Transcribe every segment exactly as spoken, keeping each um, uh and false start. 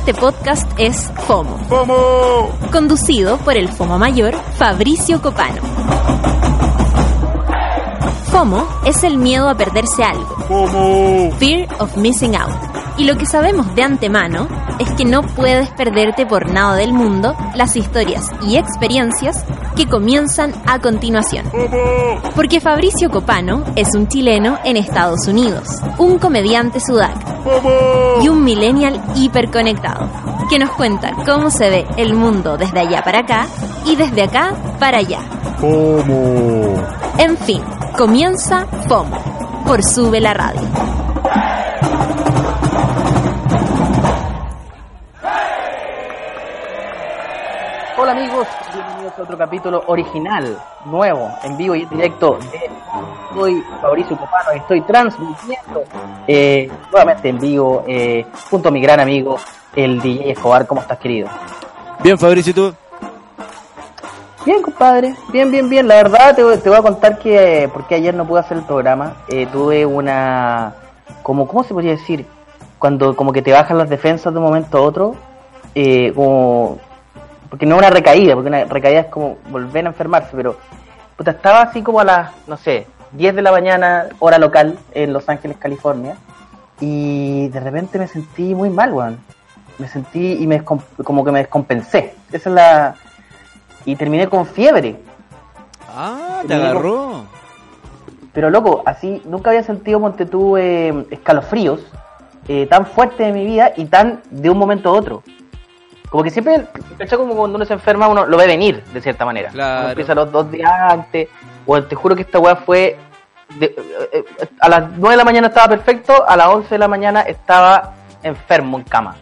Este podcast es FOMO. ¡FOMO! Conducido por el FOMO mayor, Fabricio Copano. FOMO es el miedo a perderse algo. ¡FOMO! Fear of missing out. Y lo que sabemos de antemano es que no puedes perderte por nada del mundo las historias y experiencias que comienzan a continuación. ¡FOMO! Porque Fabricio Copano es un chileno en Estados Unidos, un comediante sudaca ¡FOMO! y un millennial hiperconectado, que nos cuenta cómo se ve el mundo desde allá para acá y desde acá para allá. ¡FOMO! En fin, comienza FOMO por Sube la Radio. Hola amigos, bienvenidos a otro capítulo original, nuevo, en vivo y en directo. De... Soy Fabricio Copano y estoy transmitiendo eh, nuevamente en vivo eh, junto a mi gran amigo, el D J Escobar. ¿Cómo estás, querido? Bien, Fabricio, ¿y tú? Bien, compadre, bien, bien, bien. La verdad te, voy- te voy a contar que, porque ayer no pude hacer el programa, eh, tuve una, como, ¿cómo se podría decir? Cuando como que te bajan las defensas de un momento a otro, eh, como... porque no es una recaída, porque una recaída es como volver a enfermarse, pero puta, estaba así como a las, no sé, diez de la mañana, hora local, en Los Ángeles, California, y de repente me sentí muy mal, weón. Me sentí y me descom- como que me descompensé. Esa es la... Y terminé con fiebre. Ah, te Terminé con- agarró. Pero loco, así, nunca había sentido, ponte tú, eh, escalofríos eh, tan fuertes en mi vida y tan de un momento a otro. Como que siempre, ¿cachai? Como cuando uno se enferma, uno lo ve venir, de cierta manera. Claro. Uno empieza los dos días antes, o te juro que esta weá fue... de- eh, eh, a las nueve de la mañana estaba perfecto, a las once de la mañana estaba enfermo en cama.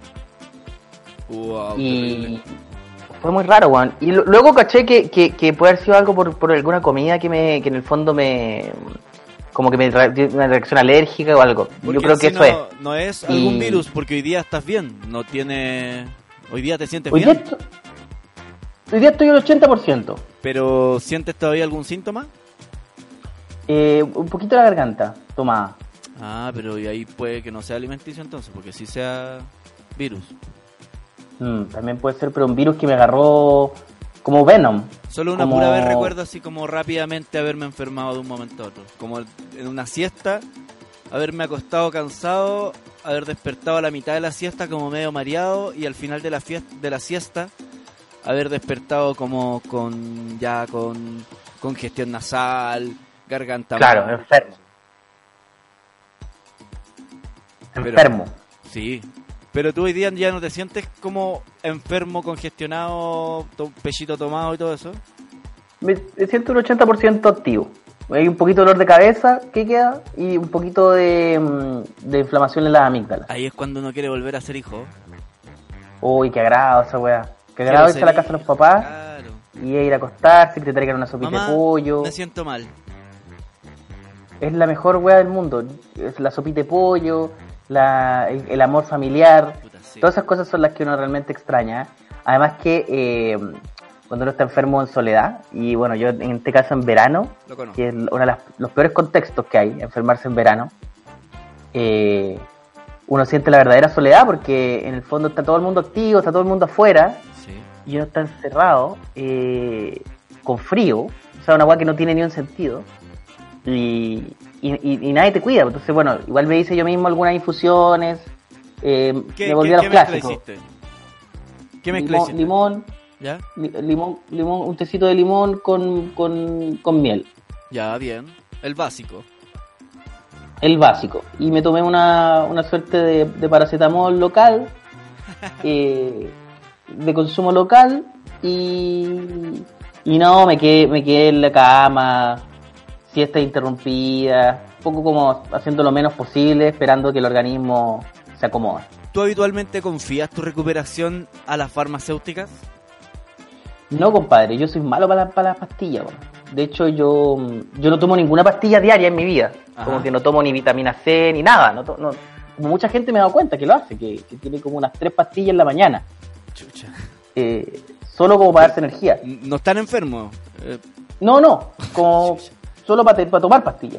Wow, Y terrible. fue muy raro, weón. Y lo- luego caché que, que, que puede haber sido algo por, por alguna comida que me que en el fondo me... como que me tra- dio una reacción alérgica o algo. Porque Yo creo que si eso no, es. no es Y- algún virus, porque hoy día estás bien. No tiene. Hoy día te sientes Hoy día, bien. esto- hoy día estoy al ochenta por ciento. Pero ¿sientes todavía algún síntoma? Eh, un poquito la garganta, tomada. Ah, pero y ahí puede que no sea alimenticio entonces, porque sí sea virus. Mm, también puede ser, pero un virus que me agarró como Venom. Solo una Como- pura vez recuerdo así como rápidamente haberme enfermado de un momento a otro. Como en una siesta, haberme acostado cansado, haber despertado a la mitad de la siesta como medio mareado y al final de la fiesta, de la siesta haber despertado como con ya con congestión nasal, garganta Claro, mal. enfermo. Pero- Enfermo. Sí. Pero tú hoy día ya no te sientes como enfermo, congestionado, to- pechito tomado y todo eso. Me, me siento un ochenta por ciento activo. Hay un poquito de dolor de cabeza que queda y un poquito de, mm, de inflamación en las amígdalas. Ahí es cuando uno quiere volver a ser hijo. Uy, qué agrado esa weá. Qué agrado irse a la casa de los papás Claro. y ir a acostarse, que te traigan una sopita Mamá, de pollo. me siento mal. Es la mejor weá del mundo. Es la sopita de pollo, la, el, el amor familiar. Puta, sí. Todas esas cosas son las que uno realmente extraña. Además que eh, cuando uno está enfermo en soledad, y bueno, yo en este caso en verano, Lo conozco. que es uno de las- los peores contextos que hay, enfermarse en verano, eh, uno siente la verdadera soledad porque en el fondo está todo el mundo activo, está todo el mundo afuera, Sí. y uno está encerrado eh, con frío, o sea, una weá que no tiene ni un sentido, y, y, y- y nadie te cuida. Entonces, bueno, igual me hice yo mismo algunas infusiones, eh, ¿Qué, me volví qué- a los qué mezcla clásicos. hiciste? ¿Qué mezcla Limón, hiciste? limón, ¿Ya? li- limón, limón, un tecito de limón con, con, con miel, Ya, bien. El básico. el básico. Y me tomé una, una suerte de, de paracetamol local, eh, de consumo local, y, y no, me quedé, me quedé en la cama, siesta interrumpida, un poco como haciendo lo menos posible, esperando que el organismo se acomode. ¿Tú habitualmente confías tu recuperación a las farmacéuticas? No, compadre, yo soy malo para, la- para las pastillas, weón. De hecho, yo, yo no tomo ninguna pastilla diaria en mi vida. Ajá. Como que no tomo ni vitamina C ni nada. No, to- no- como mucha gente me ha dado cuenta que lo hace, que, que tiene como unas tres pastillas en la mañana. Chucha. Eh, solo como para darse energía. ¿No están enfermos? Eh, No, no, como solo para, te- para tomar pastillas.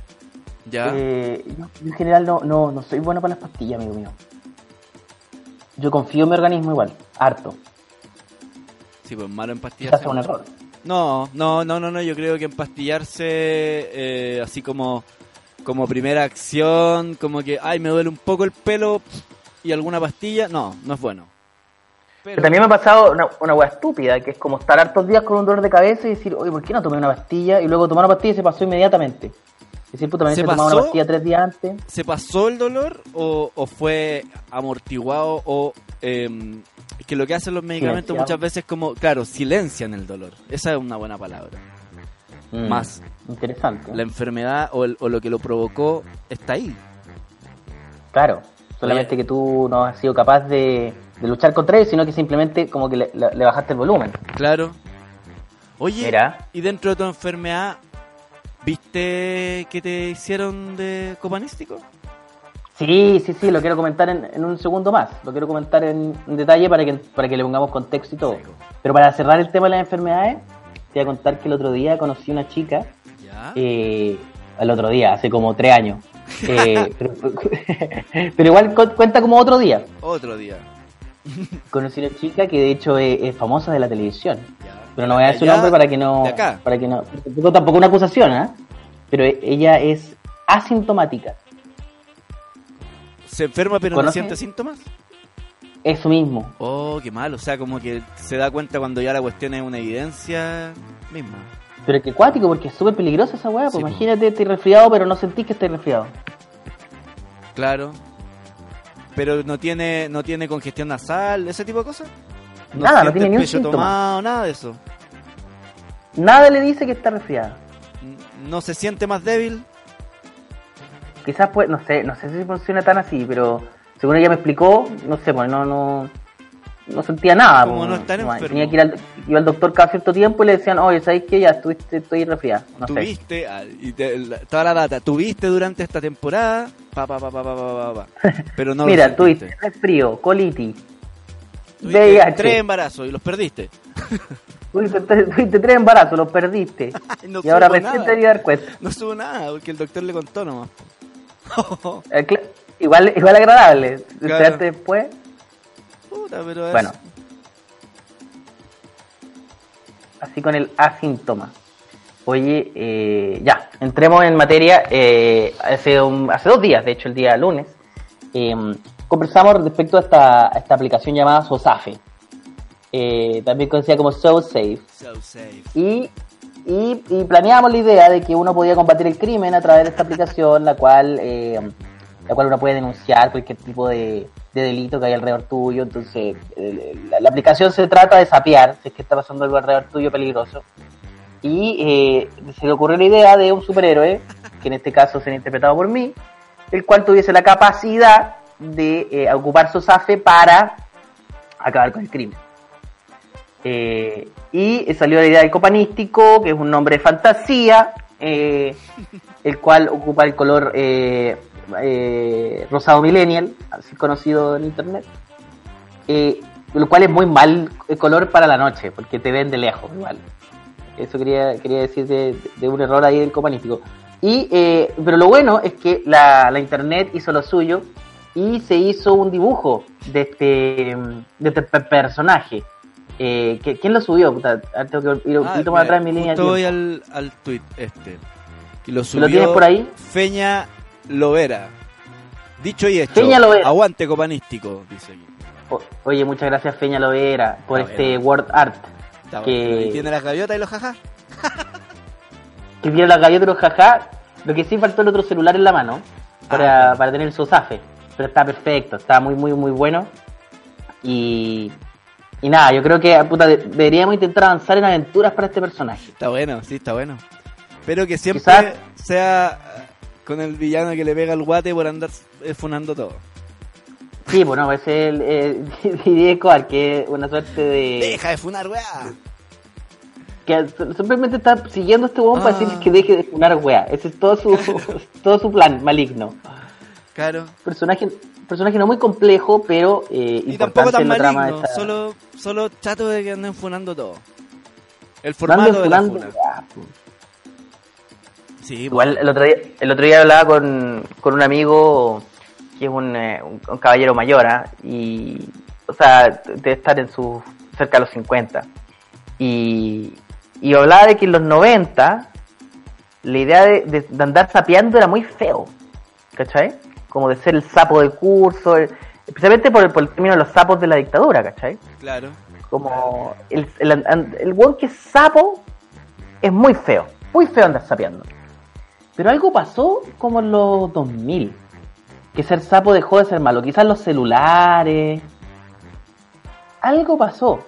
ya. Eh, yo, yo en general no, no, no soy bueno para las pastillas, amigo mío. Yo confío en mi organismo igual, harto. Sí, pues malo Quizás empastillarse. sea un error. No, no, no, no, no, yo creo que empastillarse eh, así como, como primera acción, como que, ay, me duele un poco el pelo y alguna pastilla, no, no es bueno. Pero, Pero también me ha pasado una, una hueá estúpida, que es como estar hartos días con un dolor de cabeza y decir, oye, ¿por qué no tomé una pastilla? Y luego tomar una pastilla y se pasó inmediatamente. Es decir, puta, me ¿Se he tomado una pasó? pastilla tres días antes. ¿se pasó el dolor o, o fue amortiguado o eh, que lo que hacen los medicamentos Silenciado. muchas veces como, claro, silencian el dolor? Esa es una buena palabra. Mm, Más. Interesante. La enfermedad o, el- o lo que lo provocó está ahí. Claro, solamente Oye. que tú no has sido capaz de, de luchar contra ello, sino que simplemente como que le, le- le bajaste el volumen. Claro. Oye, Mira. y dentro de tu enfermedad, ¿viste que te hicieron de copanístico? Sí, sí, sí, lo quiero comentar en, en un segundo más. Lo quiero comentar en, en detalle para que, para que le pongamos contexto y todo. Seco. Pero para cerrar el tema de las enfermedades, te voy a contar que el otro día conocí una chica, Ya. eh, el otro día, hace como tres años. Eh, pero, pero igual cu- cuenta como otro día. Otro día. Conocí una chica que de hecho es, es famosa de la televisión. Ya. Pero no voy a De decir su allá, nombre para que no. de acá. Para que no. Tampoco, tampoco una acusación, ¿ah? Pero e- ella es asintomática. ¿Se enferma pero no ¿Conoce? siente síntomas? Eso mismo. Oh, qué mal. O sea, como que se da cuenta cuando ya la cuestión es una evidencia misma. Pero qué cuático, porque es súper peligrosa esa weá. Pues Sí, po. imagínate, estoy resfriado, pero no sentís que estoy resfriado. Claro. Pero no tiene no tiene congestión nasal, ese tipo de cosas. Nada, no siente tiene el ni un pecho síntoma. tomado, nada de eso. Nada le dice que está resfriada. N- No se siente más débil. Quizás pues, no sé, no sé si funciona tan así, pero según ella me explicó, no sé, pues no, no, no sentía nada. Como pues, no estar enfermo. Tenía que ir al, iba al doctor cada cierto tiempo y le decían, oye, ¿sabes qué? Ya estuviste, estoy resfriada. No sé. Tuviste, ah, y te- la- toda la data, tuviste durante esta temporada, pa, pa, pa, pa, pa, pa, pa, pa. Pero no Mira, lo sentiste. tuviste resfrío, colitis, Tuviste V I H. tres embarazos y los perdiste. Tuviste, tuviste tres embarazos, los perdiste. No y ahora supo recién nada. te di dar cuenta. No subo nada, porque el doctor le contó nomás. Eh, cl- igual, igual agradable. Claro. Enterarte después. Puta, pero es... Bueno. Así con el asíntoma. Oye, eh, ya, entremos en materia. Eh, hace, un- hace dos días, de hecho el día lunes, eh, conversamos respecto a esta, a esta aplicación llamada Sosafe, eh, también conocida como SoSafe. So safe. Y, y, y planeamos la idea de que uno podía combatir el crimen a través de esta aplicación, la cual eh, la cual uno puede denunciar cualquier tipo de, de delito que hay alrededor tuyo. Entonces, eh, la, la aplicación se trata de sapear si es que está pasando algo alrededor tuyo peligroso. Y eh, se le ocurrió la idea de un superhéroe, que en este caso será interpretado por mí, el cual tuviese la capacidad de eh, ocupar Sosafe para acabar con el crimen. Eh, y salió la idea del copanístico, que es un nombre de fantasía, eh, el cual ocupa el color eh, eh, rosado millennial, así conocido en internet, eh, lo cual es muy mal el color para la noche, porque te ven de lejos igual. Eso quería quería decir de, de un error ahí del copanístico. Y, eh, pero lo bueno es que la, la internet hizo lo suyo y se hizo un dibujo de este, de este pe- personaje. Eh, ¿qui- ¿Quién lo subió? Puta, ahora tengo que ir un Ah, poquito más mira, atrás en mi línea de justo voy tiempo. al, al tweet este. Y lo ¿Lo subió tienes por ahí? Feña Lovera. Dicho y hecho. Feña Lovera. Aguante copanístico, dice aquí. O- oye, muchas gracias Feña Lovera por Está este bueno. word art. Está Que- bueno. Y tiene las gaviotas y los jajas. Que tiene la galleta de los jaja. Lo que sí faltó el otro celular en la mano para, Ah, claro. para tener el sosafe. Pero está perfecto, está muy, muy, muy bueno. Y, y nada, yo creo que puta, de- deberíamos intentar avanzar en aventuras para este personaje. Está bueno, sí, está bueno. Pero que siempre Quizás- sea eh, con el villano que le pega el guate por andar eh, funando todo. Sí, bueno, ese es el eh, Didier Escobar, que es una suerte de... Deja de funar, weá. que simplemente está siguiendo a este huevón para Ah. decirle que deje de funar weá. Ese es todo su, todo su plan maligno. Claro. Personaje, personaje no muy complejo, pero eh, Y tampoco importante tan en la trama de maligno, esta- solo, solo chato de que anden funando todo. El Ando formato de la funando funa. weá, po. Sí, Igual el otro día, el otro día hablaba con, con un amigo que es un, eh, un, un caballero mayor, ¿ah? y, o sea, debe estar en su cerca de los cincuenta. Y, y hablaba de que en los noventa la idea de, de, de andar sapeando era muy feo, ¿cachai? Como de ser el sapo de curso, el, especialmente por el, por el término de los sapos de la dictadura, ¿cachai? Claro. Como el, el, el, el weón que es sapo es muy feo, muy feo andar sapeando. Pero algo pasó como en los dos mil, que ser sapo dejó de ser malo, quizás los celulares, algo pasó.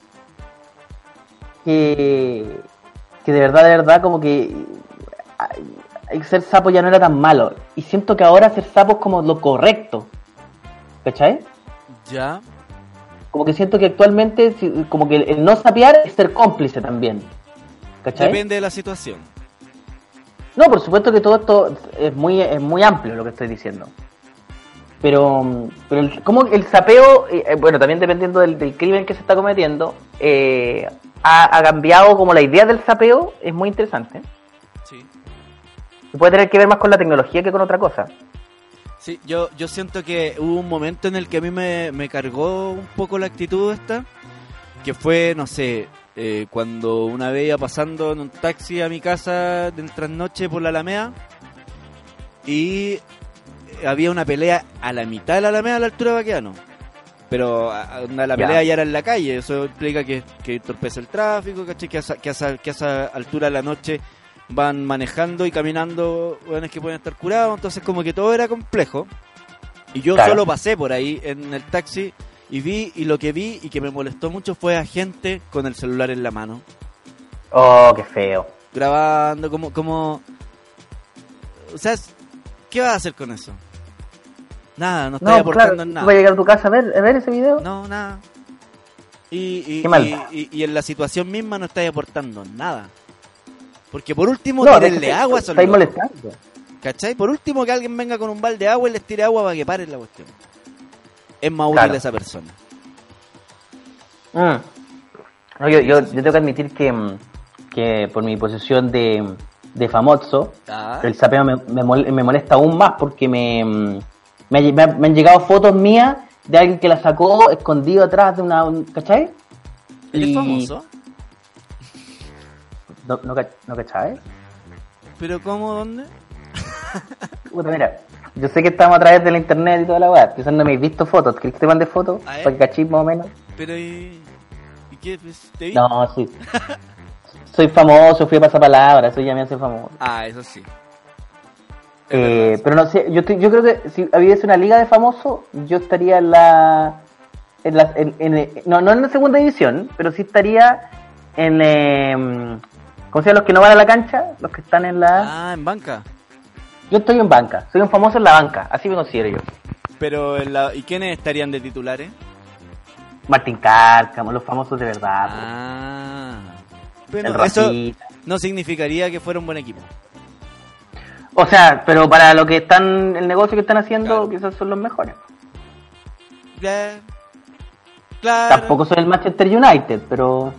Que, que de verdad, de verdad, como que ay, ser sapo ya no era tan malo. Y siento que ahora ser sapo es como lo correcto. ¿Cachai? Ya. Como que siento que actualmente, como que el no sapear es ser cómplice también. ¿Cachai? Depende de la situación. No, por supuesto que todo esto es muy, es muy amplio lo que estoy diciendo. Pero, pero el, como el sapeo, eh, bueno, también dependiendo del, del crimen que se está cometiendo, eh, ha, ha cambiado como la idea del sapeo, es muy interesante. Sí. Y puede tener que ver más con la tecnología que con otra cosa. Sí, yo, yo siento que hubo un momento en el que a mí me, me cargó un poco la actitud esta, que fue, no sé, eh, cuando una vez iba pasando en un taxi a mi casa del trasnoche por la Alameda y había una pelea a la mitad de la Alameda a la altura de Baqueano. Pero a, a la pelea ya. ya era en la calle, eso implica que, que entorpece el tráfico, ¿cachai? Que a, esa, que, a esa, que a esa altura de la noche van manejando y caminando jóvenes que pueden estar curados, entonces como que todo era complejo. Y yo claro. solo pasé por ahí en el taxi y vi, y lo que vi y que me molestó mucho fue a gente con el celular en la mano. Oh, qué feo. Grabando, como, como... O sea, ¿qué vas a hacer con eso? Nada, no estoy no, aportando claro, en nada. ¿Vas a llegar a tu casa a ver, a ver ese video? No, nada. Y, y, qué mal. y, y, y en la situación misma no estáis aportando nada. Porque por último, no, tirarle que agua. Estáis molestando. ¿Cachai? Por último, que alguien venga con un balde de agua y les tire agua para que paren la cuestión. Es más útil claro. esa persona. Mm. No, yo, yo, yo tengo que admitir que, que por mi posición de, de famoso, ah. el sapeo me, me, me molesta aún más porque me, me, me, me han llegado fotos mías de alguien que la sacó escondido atrás de una... ¿Cachai? ¿Eres y... famoso? ¿No, no, no cachai? ¿Pero cómo? ¿Dónde? Puta, mira, yo sé que estamos a través de la internet y toda la weá. Quizás no me habéis visto fotos. ¿Querés que te mande fotos? Para que cachis más o menos. Pero ¿y, ¿y qué? ¿Te vi? No, sí. Soy famoso, fui a pasapalabra, eso ya me hace famoso. Ah, eso sí. Eh, pero no sé, yo, estoy, yo creo que si hubiese una liga de famosos, yo estaría en la... En la en, en, no, no en la segunda división, pero sí estaría en... Eh, ¿cómo se llama? Los que no van a la cancha, los que están en la... Ah, en banca. Yo estoy en banca, soy un famoso en la banca, así me considero yo. Pero, en la... ¿y quiénes estarían de titulares? Martín Cárcamo, los famosos de verdad. Ah. Pero eso no significaría que fuera un buen equipo. O sea, pero para lo que están, el negocio que están haciendo, claro. quizás son los mejores. Yeah. Claro. Tampoco soy el Manchester United, pero...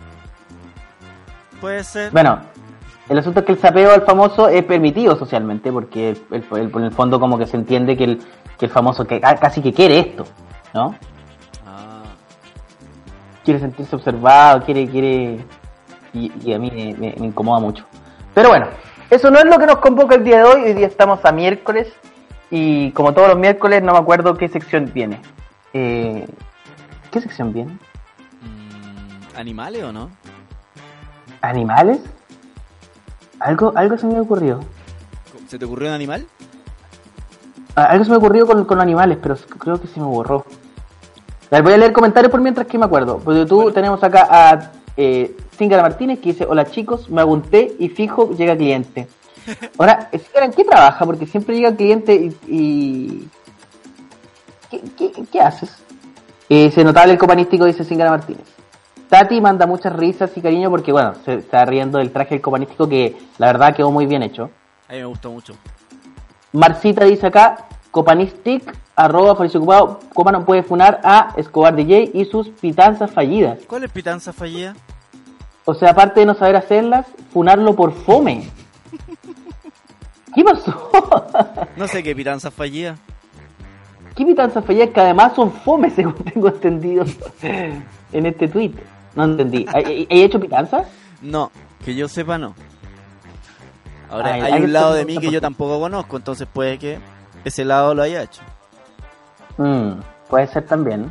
Puede ser. Bueno, el asunto es que el sapeo al famoso es permitido socialmente, porque el, el, el, en el fondo como que se entiende que el, que el famoso que casi que quiere esto, ¿no? Ah. Quiere sentirse observado, quiere... quiere y, y a mí me, me, me incomoda mucho. Pero bueno, eso no es lo que nos convoca el día de hoy. Hoy día estamos a miércoles y como todos los miércoles no me acuerdo qué sección viene. Eh, ¿Qué sección viene? Mm, ¿Animales o no? ¿Animales? Algo, algo se me ocurrió. ¿Se te ocurrió un animal? Ah, algo se me ocurrió con, con animales, pero creo que se me borró. A ver, voy a leer comentarios por mientras que me acuerdo. Porque tú bueno. Tenemos acá a eh, Cingara Martínez que dice: hola chicos, me apunté y fijo llega cliente. Ahora, Cingara, ¿en qué trabaja? Porque siempre llega cliente y... y... ¿Qué, qué, qué haces? Eh, se notable el copanístico, dice Cingara Martínez. Tati manda muchas risas y cariño porque, bueno, se está riendo del traje del copanístico que la verdad quedó muy bien hecho. A mí me gustó mucho. Marcita dice acá: Copanistic, arroba Fabricio Ocupado, Copa no puede funar a Escobar D J y sus pitanzas fallidas. ¿Cuál es pitanza fallida? O sea, aparte de no saber hacerlas, funarlo por fome. ¿Qué pasó? No sé qué pitanza fallida. ¿Qué pitanzas fallas que además son fome, según tengo entendido en este tweet? No entendí. ¿Hay, hay hecho pitanzas? No, que yo sepa no. Ahora Ay, hay hay un lado de que- mí que yo tampoco conozco, entonces puede que ese lado lo haya hecho. Mm, puede ser también.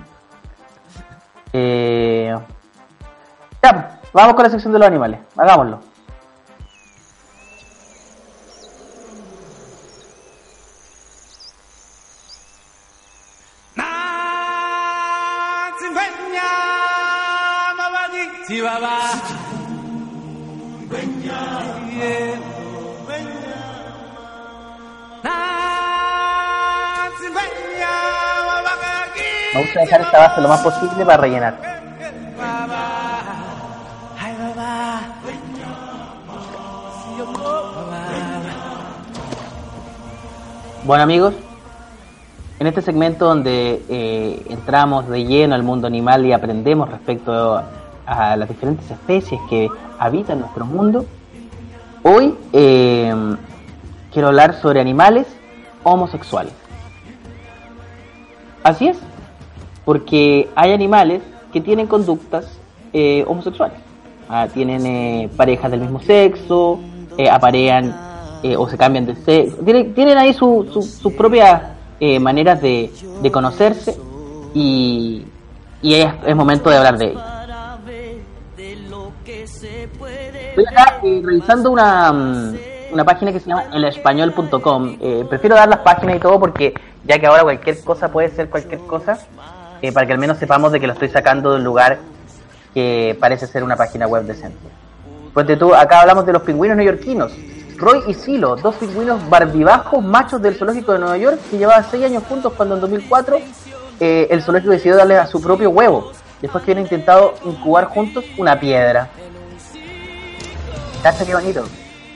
Eh... Ya, vamos con la sección de los animales. Hagámoslo. Me gusta dejar esta base lo más posible para rellenar. Bueno, amigos, en este segmento donde eh, entramos de lleno al mundo animal y aprendemos respecto a las diferentes especies que habitan nuestro mundo, hoy eh, quiero hablar sobre animales homosexuales. Así es, porque hay animales que tienen conductas eh, homosexuales. Ah, tienen eh, parejas del mismo sexo, eh, aparean eh, o se cambian de sexo. Tienen, tienen ahí sus su, su propias eh, maneras de, de conocerse y, y es, es momento de hablar de ello. Estoy acá eh, revisando una, um, una página que se llama el español punto com. Eh, prefiero dar las páginas y todo porque ya que ahora cualquier cosa puede ser cualquier cosa, eh, para que al menos sepamos de que lo estoy sacando de un lugar que parece ser una página web decente. Pues de tú, acá hablamos de los pingüinos neoyorquinos. Roy y Silo, dos pingüinos barbibajos machos del zoológico de Nueva York que llevaban seis años juntos cuando en dos mil cuatro eh, el zoológico decidió darle a su propio huevo, después que habían intentado incubar juntos una piedra. ¿Cacha qué bonito?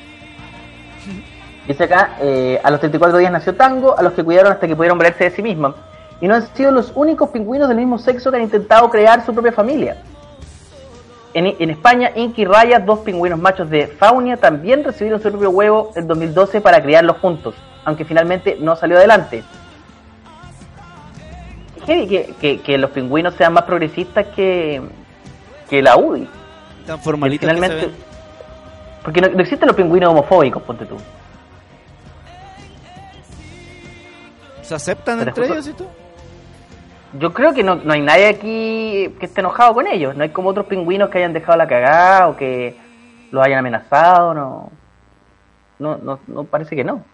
Dice acá, eh, a los treinta y cuatro días nació Tango, a los que cuidaron hasta que pudieron valerse de sí misma. Y no han sido los únicos pingüinos del mismo sexo que han intentado crear su propia familia. En, en España, Inky y Raya, dos pingüinos machos de Faunia, también recibieron su propio huevo en dos mil doce para criarlos juntos, aunque finalmente no salió adelante. ¿Qué, que, que, que los pingüinos sean más progresistas que, que la U D I? Tan formalitos que se ven. Porque no, no existen los pingüinos homofóbicos, ponte tú. ¿Se aceptan Pero entre justo- ellos y todo? Yo creo que no, no hay nadie aquí que esté enojado con ellos. No hay como otros pingüinos que hayan dejado la cagada o que los hayan amenazado. No, no, no, no parece que no.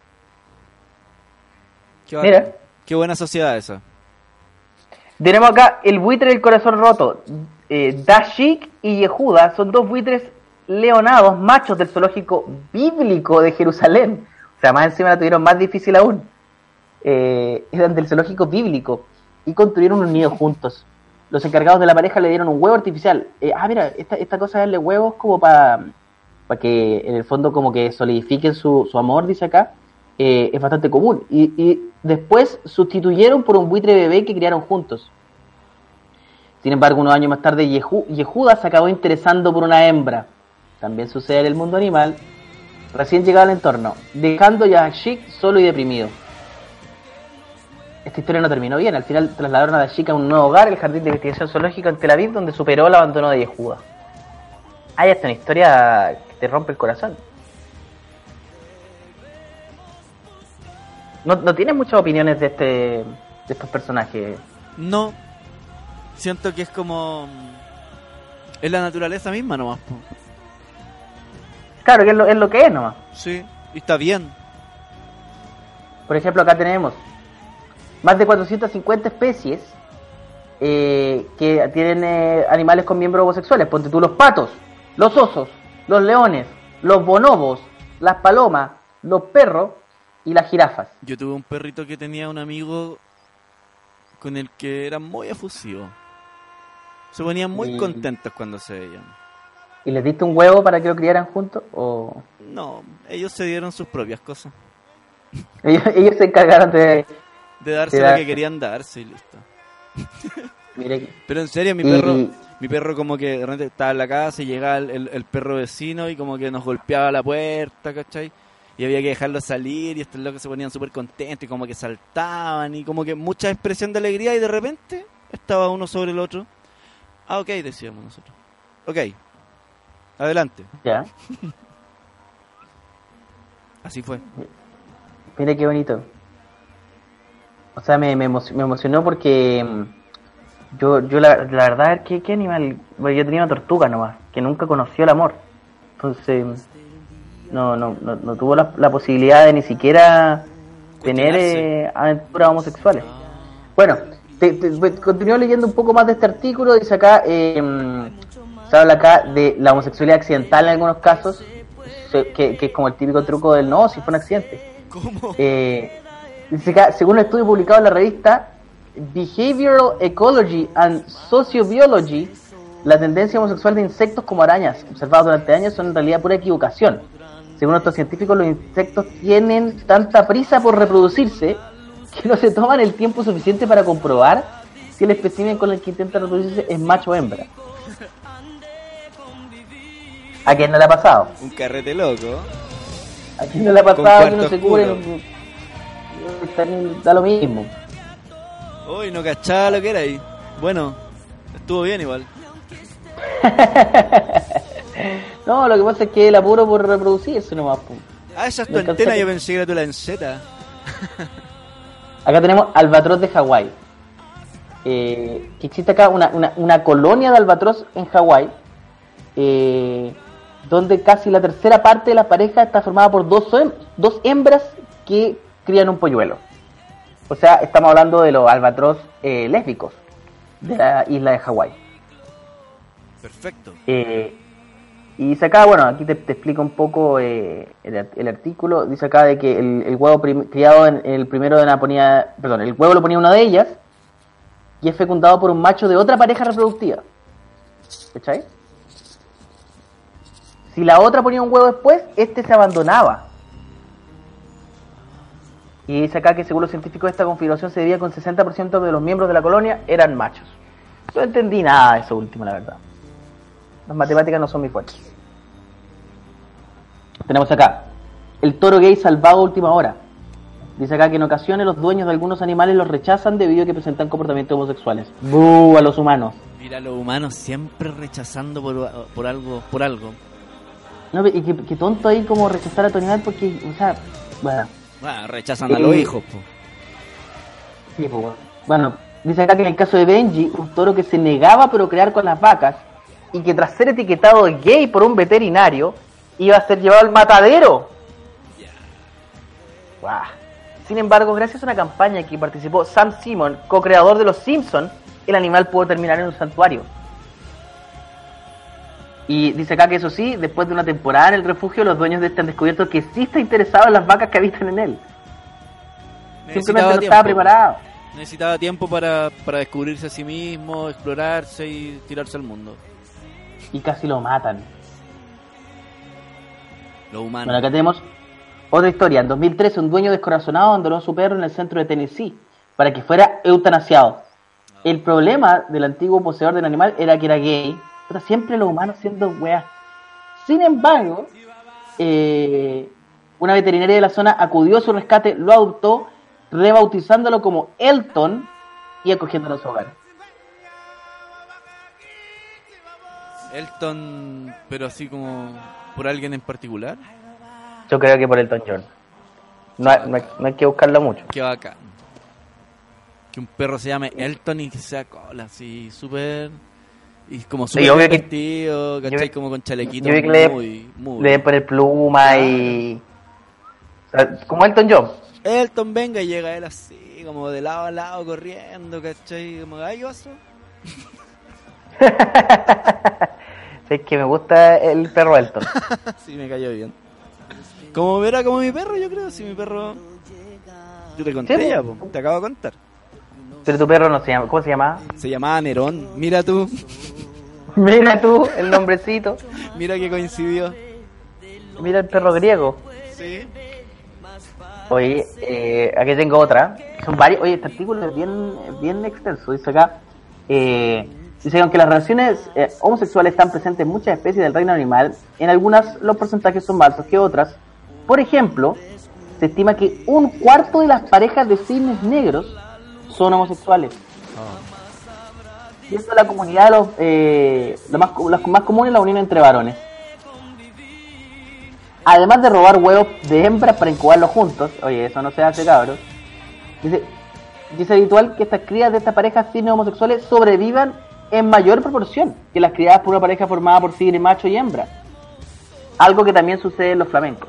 Qué bacán. Mira, Qué buena sociedad esa. tenemos acá el buitre del corazón roto. Eh, Dashik y Yehuda son dos buitres leonados machos del zoológico bíblico de Jerusalén. O sea, más encima la tuvieron más difícil aún. Eh, eran del zoológico bíblico y construyeron un nido juntos. Los encargados de la pareja le dieron un huevo artificial. Eh, ah, mira, esta, esta cosa de darle huevos como para para que en el fondo como que solidifiquen su, su amor, dice acá, eh, es bastante común. Y, y después sustituyeron por un buitre bebé que criaron juntos. Sin embargo, unos años más tarde, Yehu, Yehuda se acabó interesando por una hembra. También sucede en el mundo animal. Recién llegado al entorno, dejando ya a Dashik solo y deprimido. Esta historia no terminó bien. Al final trasladaron a Dashik a un nuevo hogar, el Jardín de Investigación Zoológica en Tel Aviv, donde superó el abandono de Yehuda. Hay hasta una historia que te rompe el corazón. No, no tienes muchas opiniones de este de estos personajes. No. Siento que es como... Es la naturaleza misma nomás, po. Claro, que es lo, es lo que es nomás. Sí, y está bien. Por ejemplo, acá tenemos más de cuatrocientas cincuenta especies eh, que tienen eh, animales con miembros homosexuales. Ponte tú los patos, los osos, los leones, los bonobos, las palomas, los perros y las jirafas. Yo tuve un perrito que tenía un amigo con el que era muy efusivo. Se ponían muy Y- contentos cuando se veían. ¿Y les diste un huevo para que lo criaran juntos? ¿O No, ellos se dieron sus propias cosas. ellos, ellos se encargaron de... De darse de lo dar- que querían darse y listo. Mire, que- Pero en serio, mi Y- perro, mi perro como que de repente estaba en la casa y llegaba el, el- el perro vecino y como que nos golpeaba la puerta, ¿cachai? y había que dejarlos salir y estos locos se ponían súper contentos y como que saltaban y como que mucha expresión de alegría y de repente estaba uno sobre el otro. Ah, ok, decíamos nosotros. Ok, adelante. Ya. Así fue. Mira qué bonito. O sea, me, me, emo- me emocionó porque mm, yo, yo la, la verdad, ¿qué, qué animal? Bueno, yo tenía una tortuga nomás, que nunca conoció el amor. Entonces, no, no, no, no tuvo la, la posibilidad de ni siquiera tener eh, aventuras homosexuales. Bueno, te, te, te- continúo leyendo un poco más de este artículo. Dice acá, eh, mm, se habla acá de la homosexualidad accidental en algunos casos, se- que, que es como el típico truco del no, si fue un accidente. ¿Cómo? Eh, dice acá, según un estudio publicado en la revista Behavioral Ecology and Sociobiology, la tendencia homosexual de insectos como arañas observadas durante años son en realidad pura equivocación. Según estos científicos, los insectos tienen tanta prisa por reproducirse que no se toman el tiempo suficiente para comprobar si el espécimen con el que intentan reproducirse es macho o hembra. ¿A quién no le ha pasado? Un carrete loco. ¿A quién no le ha Con pasado que cuarto no se cubre? oscuro. No- Da lo mismo. Uy, no cachaba lo que era ahí. Bueno, estuvo bien igual. No, lo que pasa es que el apuro por reproducirse nomás. Pum. Ah, esa es tu No alcancé antena, a- yo pensé que era tu lanceta. Acá tenemos albatros de Hawái. Eh, que existe acá una, una, una colonia de albatros en Hawái, eh, donde casi la tercera parte de la pareja está formada por dos, hem- dos hembras que crían un polluelo. O sea, estamos hablando de los albatros eh, lésbicos de la isla de Hawái. Perfecto. Eh, y dice acá, bueno, aquí te, te explica un poco eh, el, el artículo. Dice acá de que el, el huevo prim- criado en, en el primero de la ponía, perdón, el huevo lo ponía una de ellas y es fecundado por un macho de otra pareja reproductiva. ¿Cachai? Si la otra ponía un huevo después, este se abandonaba. Y dice acá que según los científicos esta configuración se debía con sesenta por ciento de los miembros de la colonia eran machos. No entendí nada de eso último, la verdad. Las matemáticas no son muy fuertes. Tenemos acá el toro gay salvado a última hora. Dice acá que en ocasiones los dueños de algunos animales los rechazan debido a que presentan comportamientos homosexuales. ¡Bú! A los humanos. Mira, los humanos siempre rechazando por, por algo, por algo. No, y que, que tonto ahí como rechazar a tu animal porque, o sea, bueno. Bueno, rechazan a los Eh, hijos, po. Sí, pues, bueno. Bueno, dice acá que en el caso de Benji, un toro que se negaba a procrear con las vacas y que tras ser etiquetado de gay por un veterinario, iba a ser llevado al matadero. Guau. Sin embargo, gracias a una campaña en que participó Sam Simon, co-creador de Los Simpsons, el animal pudo terminar en un santuario. Y dice acá que eso sí, después de una temporada en el refugio, los dueños de este han descubierto que sí está interesado en las vacas que habitan en él. Simplemente no estaba preparado. Necesitaba tiempo para, para descubrirse a sí mismo, explorarse y tirarse al mundo. Y casi lo matan. Lo humano. Bueno, acá tenemos otra historia. En dos mil trece, un dueño descorazonado abandonó a su perro en el centro de Tennessee para que fuera eutanasiado. El problema del antiguo poseedor del animal era que era gay. Pero siempre los humanos siendo weas. Sin embargo, eh, una veterinaria de la zona acudió a su rescate, lo adoptó, rebautizándolo como Elton y acogiéndolo a su hogar. Elton, pero así como por alguien en particular. Yo creo que por Elton John. No hay, no hay, no hay que buscarlo mucho. Qué bacán. Que un perro se llame Elton y que sea cola, así, súper... Y como súper Sí, obvio bien que- vestido, ¿cachai? yo vi- Como con chalequito yo vi que le- muy, muy... Le deben poner pluma y... o sea, como Elton John. Elton, venga, y llega él así, como de lado a lado, corriendo, ¿cachai? Como, ay, ¿qué pasó? Sí, es que me gusta el perro Elton. Sí, me cayó bien. Como verá, como mi perro, yo creo, si mi perro... Yo te conté Sí, ya, po. po, te acabo de contar. Pero tu perro no se llama... ¿Cómo se llama? Se llamaba Nerón, mira tú, Mira tú, el nombrecito. mira que coincidió. Mira el perro griego. Sí. Oye, eh, aquí tengo otra. Son varios. Oye, este artículo es bien, bien extenso. Dice acá. Eh, dice que aunque las relaciones eh, homosexuales están presentes en muchas especies del reino animal, en algunas los porcentajes son más altos que otras. Por ejemplo, se estima que un cuarto de las parejas de cisnes negros son homosexuales. Oh. Siendo la comunidad de los, eh, lo más, las más comunes la unión entre varones. Además de robar huevos de hembras para incubarlos juntos, oye, eso no se hace, cabros. Dice, dice habitual que estas crías de estas parejas cisnes homosexuales sobrevivan en mayor proporción que las criadas por una pareja formada por cisne macho y hembra. Algo que también sucede en los flamencos.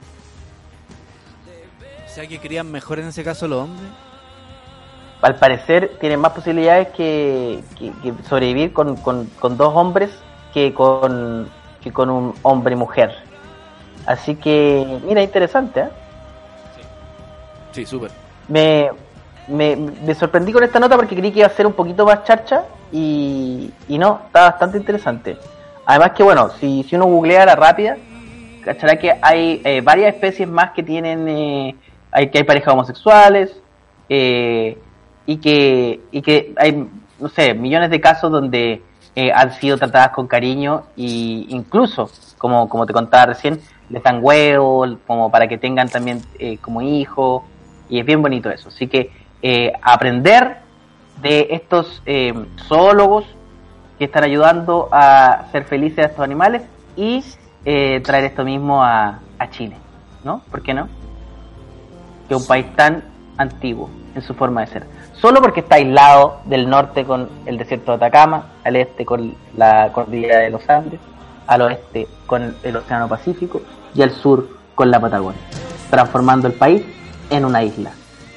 O sea que crían mejor en ese caso los hombres. Al parecer tienen más posibilidades que, que, que sobrevivir con, con, con dos hombres que con, que con un hombre y mujer. Así que, mira, interesante, ¿eh? Sí, súper. Me, me, me sorprendí con esta nota porque creí que iba a ser un poquito más charcha y, y no, está bastante interesante. Además que, bueno, si, si uno googlea a la rápida, cachará que hay eh, varias especies más que tienen, eh, hay, que hay parejas homosexuales, eh, y que y que hay, no sé, millones de casos donde eh, han sido tratadas con cariño y incluso, como como te contaba recién, les dan huevos como para que tengan también eh, como hijos, y es bien bonito eso. Así que eh, aprender de estos eh, zoólogos que están ayudando a ser felices a estos animales y eh, traer esto mismo a, a Chile, ¿no? ¿Por qué no? Que es un país tan antiguo en su forma de ser. Solo porque está aislado del norte con el desierto de Atacama, al este con la cordillera de los Andes, al oeste con el Océano Pacífico y al sur con la Patagonia, transformando el país en una isla.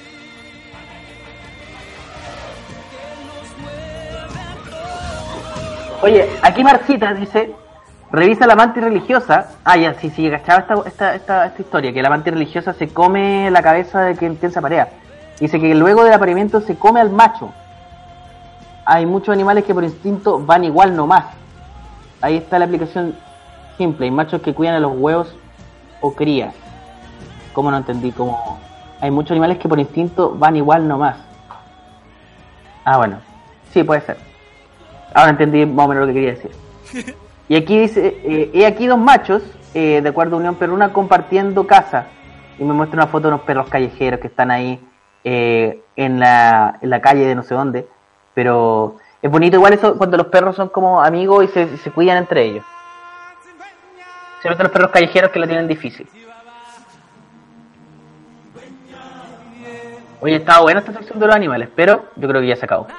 Oye, aquí Marcita dice, revisa la mantis religiosa. Ah, ya, sí, sí, cachaba esta, esta, esta, esta historia, que la mantis religiosa se come la cabeza de quien, quien se aparea. Dice que luego del apareamiento se come al macho. Hay muchos animales que por instinto van igual nomás. Ahí está la aplicación simple. Hay machos que cuidan a los huevos o crías. ¿Cómo no entendí? Como hay muchos animales que por instinto van igual nomás. Ah, bueno. Sí, puede ser. Ahora entendí más o menos lo que quería decir. Y aquí dice, eh, he aquí dos machos, eh, de acuerdo a Unión Perruna, compartiendo casa. Y me muestra una foto de unos perros callejeros que están ahí eh, en, la, en la calle de no sé dónde. Pero es bonito igual eso cuando los perros son como amigos y se, se cuidan entre ellos. Se ven los perros callejeros que la tienen difícil. Oye, estaba buena esta sección de los animales, pero yo creo que ya se acabó.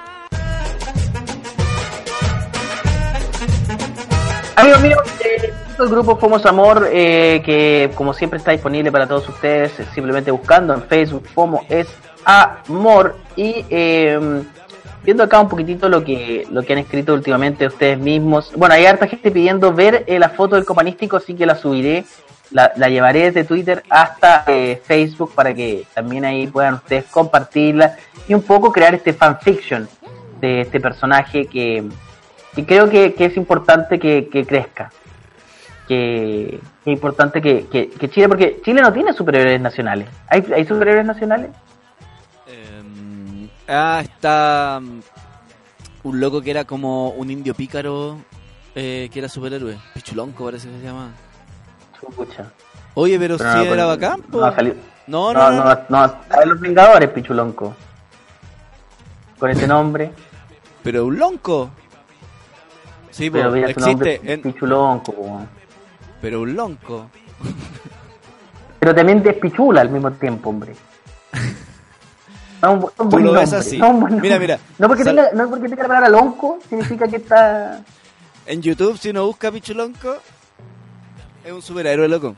Amigos míos, eh, el grupo Fomos Amor, eh, que como siempre está disponible para todos ustedes, simplemente buscando en Facebook Fomo es Amor, y eh, viendo acá un poquitito lo que lo que han escrito últimamente ustedes mismos. Bueno, hay harta gente pidiendo ver eh, la foto del copanístico, así que la subiré, la, la llevaré desde Twitter hasta eh, Facebook para que también ahí puedan ustedes compartirla y un poco crear este fanfiction de este personaje que... Y creo que, que es importante que, que crezca, que, que es importante que, que, que Chile, porque Chile no tiene superhéroes nacionales. ¿Hay, hay superhéroes nacionales? Eh, ah, está um, un loco que era como un indio pícaro, eh, que era superhéroe, Pichulonco parece que se llama. Chucha. Oye, pero, pero sí no, era bacán, no, ha salido. No, no, no, no. no, no, no, no. Los Vengadores, Pichulonco. Con ese nombre. Pero un lonco. Sí, pero po, existe en... Pichulonco, po. Pero un lonco. Pero también es pichula al mismo tiempo, hombre. No, un, un buen lo nombre, ves así. No, un buen mira, mira. No porque, Sal... tenga, no porque tenga la palabra lonco, significa que está... En YouTube, si uno busca Pichulonco, es un superhéroe, loco.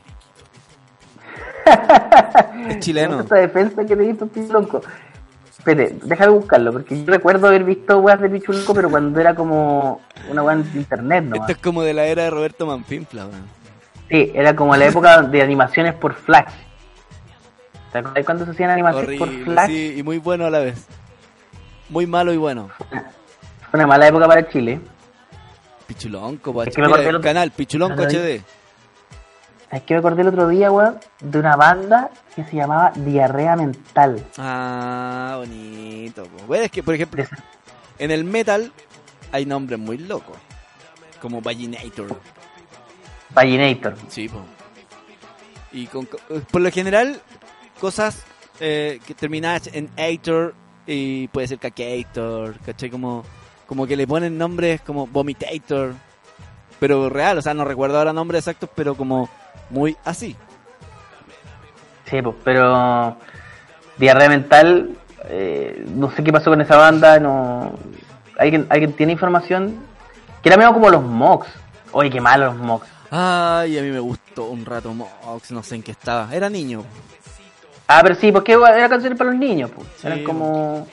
Es chileno. Esta defensa que le hizo Pichulonco. Espere, déjame buscarlo, porque yo recuerdo haber visto weas de Pichulonco, pero cuando era como una wea en internet, ¿no? Esto es como de la era de Roberto Manfinfla, weón. Sí, era como la época de animaciones por Flash. ¿Te acuerdas cuando se hacían animaciones Horrible, por Flash? Sí, y muy bueno a la vez. Muy malo y bueno. Fue una mala época para Chile. Pichulonco, pa, es que mira, el otro... canal, Pichulonco H D. Es que me acordé el otro día, weón, de una banda que se llamaba Diarrea Mental. Ah, bonito. Bueno, es que, por ejemplo, en el metal hay nombres muy locos. Como Vaginator. Vaginator. Sí, po. Y con, por lo general, cosas eh, que terminadas en Ator y puede ser Cacator, ¿cachai? Como, como que le ponen nombres como Vomitator, pero real, o sea, no recuerdo ahora nombres exactos, pero como muy así. Sí, pues, pero Diarrea Mental, eh, no sé qué pasó con esa banda, no. ¿Alguien, alguien tiene información? Que era medio como los Mox. Oye, qué malo los Mox. Ay, a mí me gustó un rato Mox, no sé en qué estaba, era niño. Ah, pero sí, porque era canciones para los niños, pues. Sí. Eran como...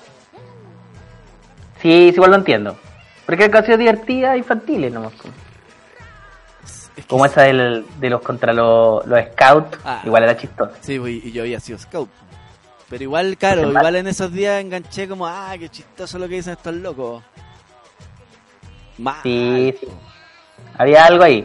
Sí, sí, igual lo entiendo. Porque eran canciones divertidas, infantiles, nomás. Es que Como sí. esa del, de los contra los, los Scouts, Ah. igual era chistosa. Sí, pues, y yo había sido scout. Pero igual, claro, Pues, igual en esos días enganché como, ah, qué chistoso lo que dicen estos locos. Mal. Sí, sí. Había algo ahí.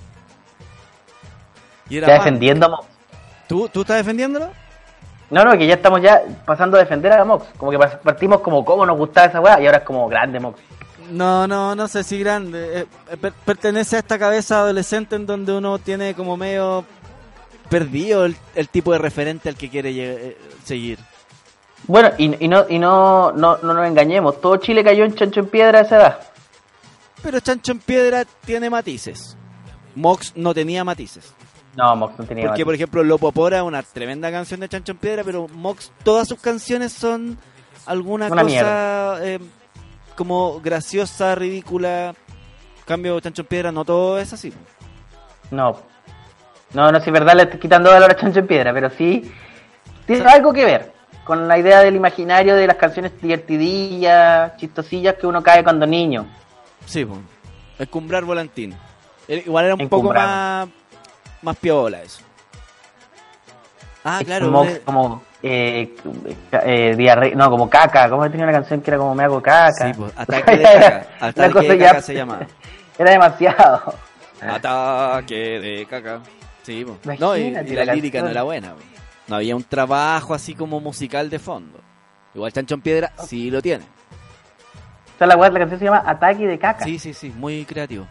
Y era Ya mal. defendiendo a Mox. ¿Tú, ¿Tú estás defendiéndolo? No, no, que ya estamos ya pasando a defender a Mox. Como que pas- partimos como cómo nos gustaba esa weá y ahora es como grande Mox. No, no, no sé si grande. Eh, eh, per- pertenece a esta cabeza adolescente en donde uno tiene como medio perdido el, el tipo de referente al que quiere lle- eh, seguir. Bueno, y, y, no, y no, no, no nos engañemos. Todo Chile cayó en chancho en piedra a esa edad. Pero Chancho en Piedra tiene matices. Mox no tenía matices. No, Mox no tenía Porque, matiz. por ejemplo, Lopopora es una tremenda canción de Chancho en Piedra, pero Mox, todas sus canciones son alguna Una cosa eh, como graciosa, ridícula. En cambio, Chancho en Piedra no todo es así. No. No, no, si es verdad le estoy quitando valor a chancho en piedra, pero sí tiene Sí. algo que ver con la idea del imaginario de las canciones divertidillas, chistosillas que uno cae cuando niño. Sí, pues. Escumbrar volantín. Él- Igual era un Encumbrar. poco más, más piola eso. Ah, Es claro. como, una- como eh, eh, diarrea, no, como caca. ¿Cómo tenía una canción que era como me hago caca? Sí, pues, ataque de caca. La Ataque cosa de ya- caca se llamaba. Era demasiado. Ataque de caca. Sí, po. No, y, Imagínate y la la lírica canción. no era buena. Po. No había un trabajo así como musical de fondo. Igual Chancho en Piedra sí lo tiene. O sea, la, weá- la canción se llama Ataque de caca. Sí, sí, sí, muy creativo.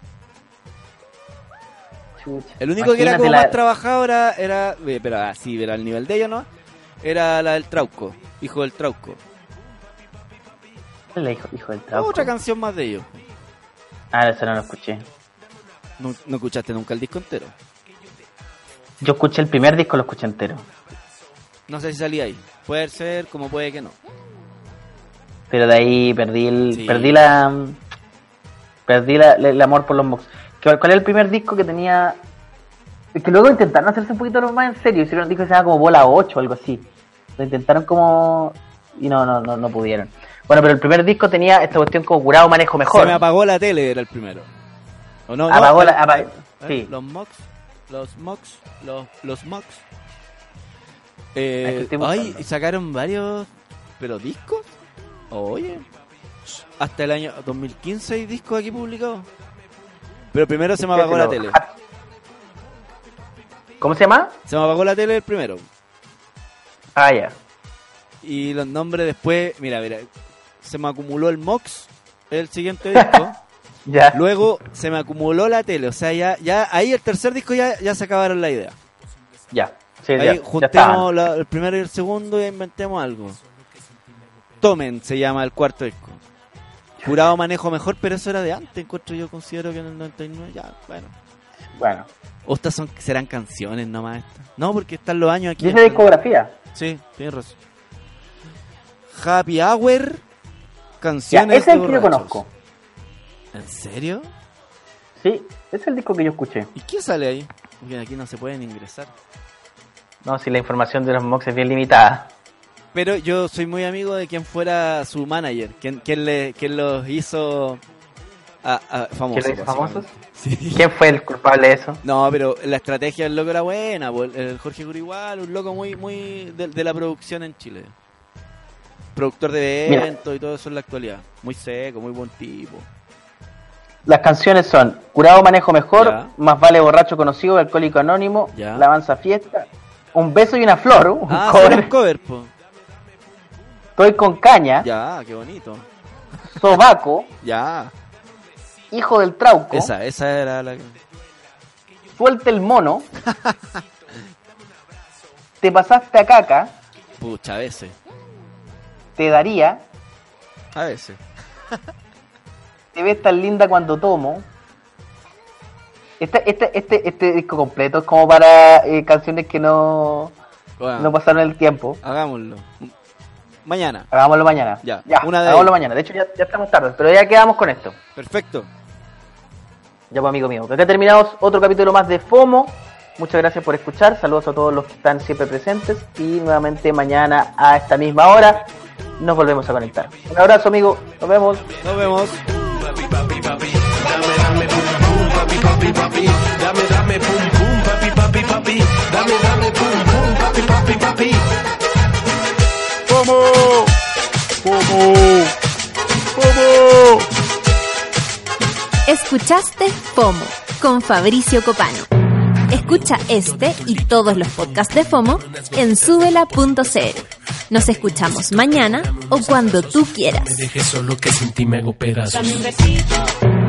Chucha. El único que era Imagínate como la- más trabajado era, era eh, pero así, era al nivel de ellos, ¿no? Era la del Trauco, hijo del Trauco. ¿Cuál es la hijo, hijo del trabajo? Otra canción más de ellos. Ah, eso no lo escuché. No, no escuchaste nunca el disco entero. Yo escuché el primer disco, lo escuché entero. No sé si salía ahí. Puede ser, como puede que no. Pero de ahí perdí el, Sí. perdí la perdí la, la- el amor por los Mox. ¿Cuál cuál es el primer disco que tenía? Es que luego intentaron hacerse un poquito más en serio, hicieron un disco que se llama como Bola ocho o algo así. Lo intentaron como y no no no no pudieron. Bueno, pero el primer disco tenía esta cuestión como curado manejo mejor. Se me apagó la tele, era el primero. ¿O no? no? Apagó la- Eh, apa- eh, sí. Los Mox, los Mox, los, los Mox. Es que Eh, estoy ay, buscando. y sacaron varios, pero discos. Oye, hasta el año dos mil quince hay discos aquí publicados. Pero primero se me apagó la tele. ¿Cómo se llama? Se me apagó la tele el primero. Ah, ya. Y los nombres después, mira, mira, se me acumuló el Mox, el siguiente disco. Ya. Luego se me acumuló la tele, o sea, ya, ya ahí el tercer disco ya, ya se acabaron la idea. Ya. Sí, Ahí ya, ya juntemos estaban. la- el primero y el segundo y inventemos algo. Tomen se llama el cuarto disco. Jurado manejo mejor, pero eso era de antes, encuentro yo, considero que en el noventa y nueve ya, bueno. Bueno. O estas son, serán canciones nomás estas. No, porque están los años aquí. Dice discografía. Sí, tienes razón. Happy Hour, Ya, canciones ese es el de que yo borrachos. conozco. ¿En serio? Sí, ese es el disco que yo escuché. ¿Y qué sale ahí? Porque aquí no se pueden ingresar. No, si la información de los Mox es bien limitada. Pero yo soy muy amigo de quien fuera su manager, quien, quien, le, quien los hizo a, a famosos. ¿Quién los hizo famosos? básicamente. Sí. ¿Quién fue el culpable de eso? No, pero la estrategia del loco era buena. po. El, el Jorge Curi igual, un loco muy muy de, de la producción en Chile. Productor de Mira. eventos y todo eso en la actualidad. Muy seco, muy buen tipo. Las canciones son Curado Manejo Mejor, Ya. Más Vale Borracho Conocido, Alcohólico Anónimo, Ya. La Avanza Fiesta, Un Beso y una Flor, un Ah, cover, son un cover, po. Estoy con Caña, Ya, qué bonito. Sobaco, Ya. Hijo del Trauco, Esa, esa era la... Suelte el Mono, te pasaste a caca, Pucha, a veces. te daría, A veces. te ves tan linda cuando tomo. Este, este, este, este disco completo es como para eh, canciones que no, Bueno, no pasaron el tiempo. hagámoslo. Mañana. Hagámoslo mañana. Ya, ya una de hagámoslo ahí. mañana. De hecho, ya, ya estamos tarde, pero ya quedamos con esto. Perfecto. Ya pues, amigo mío. Acá terminamos otro capítulo más de FOMO. Muchas gracias por escuchar. Saludos a todos los que están siempre presentes. Y nuevamente mañana a esta misma hora nos volvemos a conectar. Un abrazo, amigo. Nos vemos. Nos vemos. ¿Cómo? ¿Cómo? ¿Cómo? Escuchaste FOMO con Fabricio Copano. Escucha este y todos los podcasts de FOMO en subela punto c l. Nos escuchamos mañana o cuando tú quieras. Me dejé solo que sin ti me hago pedazos. Dame un besito.